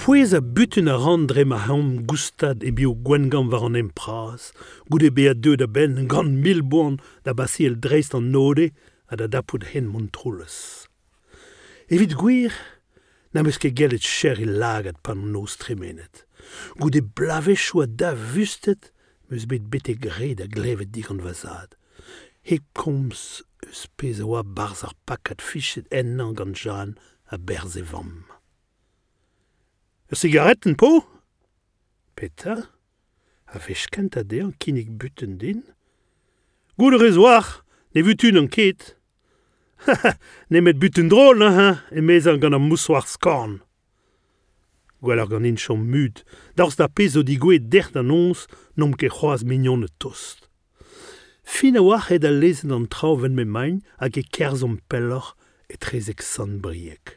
Pouez a butun a ran dre ma ham goustad e bio gwengan war an empraz, goude be a deud a ben gant mil boan da basi el dreist an node a da dapout hen montroules. Evit gwir, na meus ket gellet cher il lagat pan an os tremenet. Goude blavechou a da vustet, meus bet bete gre da glevet digant vazad. Hek komz eus pez a oa barz ar pakat fichet ennan gant Jeanne a berz e vamm. Ur cigaretten po? Peta? A vech kent a dean kinnig buten din? Goude rezoar, ne vutun an ket. Ne met buten drôle, hein, e mez an gant an moussoir skorn. Gwell ar gant in chom mud, daoust da pez o digwe dert an ons, nom ket c'hoaz mignon e tost. Fin a oar ed a lezen an traoù me main hag e kerzom pelloc'h e trezek san briek.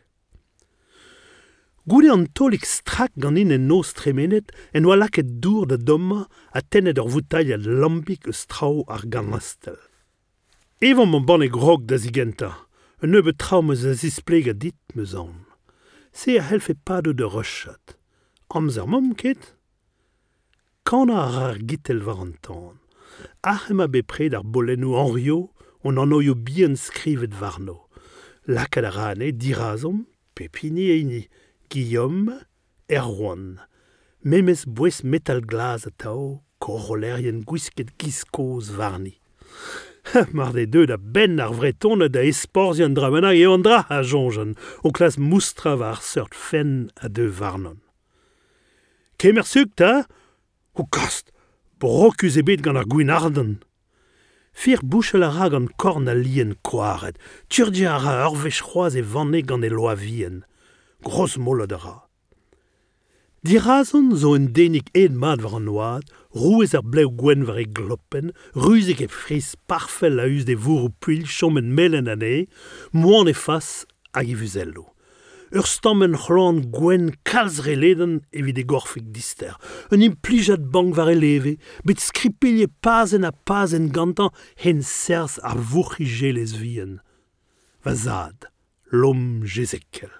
Goude an tolik strak gant in en os tremenet en oa laket dour da domma a tennet ur voutail a lambik eus traoù ar ganastel. Evan man banne grog da zigenta, un neube traoù meus a zispleg a dit meus an. Se a helfe pado de rechat. Amzer mom ket? Kana ar gitel war an tan. Ac'hem a bepred ar bolennou Henrio, on an oio bien skrivet varno. Lakad a rane, dirazom, pepini eini, Guillaume, Erwan. Memes bouez metal glas a tao, korolerien gwisket giskoz varni. Mar de deud a ben ar vreton da esporzian dramena e an dra a jonjan, o klas moustra va ar seurt fen a de varnon. Kemer suk ta? O kast, brokus ebet gant ar gwin arden. Fir bouchel a ra gant korn a lien koaret, turdia a ra urvech c'hoaz e vanne gant e loa vien. Gros molad a ra. Dirazon zo en denik ed mat war an oad, rouez ar bleu gwen war e gloppen, ruzek e fris parfel a eus de vour ou puil chom en melen ane, moan e fas hag e vuzello. Ur stammen c'hlan gwen kalzre leden evit e gorfik dister. Un implijat bank war e leve, bet skripilje pazen a pazen gantan hen sers ar vourchi jelez vien. Vazad, l'om Jezekel.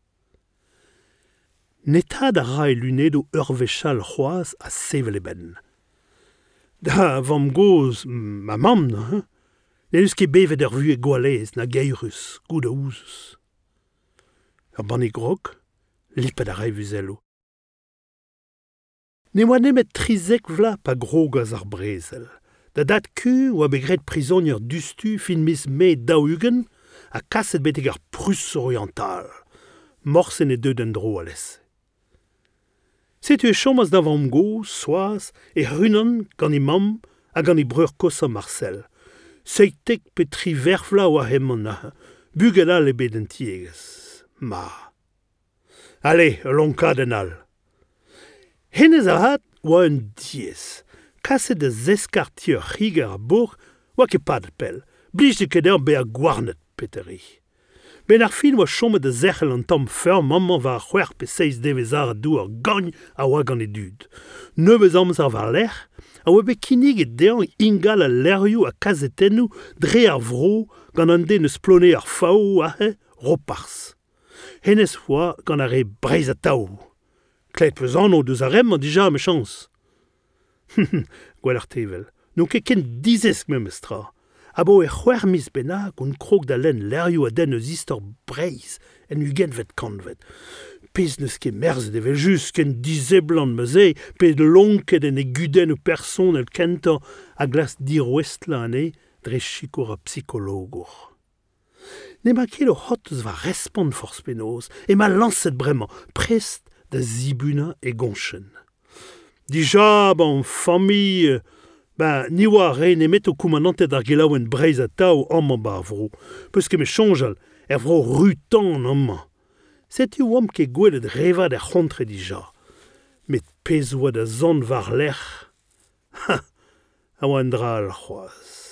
Netad a ra e lunet o urvechal c'hoaz a sevel e ben. Da vam goz, ma mam, hein? Ne eus ket bevet ur vu e goalez na geirus, gout a ouzus. Ur banne grog, lipet a ra e vuzello. Ne oa nemet trizek vla pa grogaz ar brezel. Da dat ku oa begret prizonier dustu fin mis me daougen a kaset betek ar Prusse oriental. Morsen e deud en dro a lesse. Setu e chomaz da vam go, soaz, e runan gant e mam a gant e breur kosa Marcel. Seitek petri verfla oa hemman a bugel al e bet en tiegez. Ma. Allez, lonkad en al. Hennez a hat oa un diez. Kaset de zeskartier higer a bourg oa ket pad pel. Blij de keder be a gwarnet peteri. Ben ar fin oa chomet de zechel an tam ferm mamman va ar c'hwer pe 6 devezar a dou ar gagn a oa gant e dud. Neuvez amzer var l'er, a oa be kinig e dean ingal a lerioù a kazetennou dre ar vro gant an den eus plone ar faou a he ropars. Hennez oa gant ar e breiz a taou. Klet peus anno deus a rem an dija me chans. Gwell ar tevel. Nou ket ken dizesk memes tra. Abo e c'hwer mis bennak un krog da len lerioù a den eus istor breiz en ugenvet kanvet. Pez neus ket merz devel just ken dizeblan meze, pe lonket en e guden o person el kentan a glas dir westla ane dre chikour a psikologour. Ne ma ket o hot eus va respond forz penoz, e ma lanset bremañ, prest da zibuna e gonchen. Dija, ban famille... ni oa re ne met o koumanantet ar gelaouen breiz a tao amman bar vro, peus ket me chonjal, vro rutan amman. Setu oam ket gwelet revad er c'hontre dija. Met pez oa da zon var l'er. Ha, a oa en dra al c'hoaz.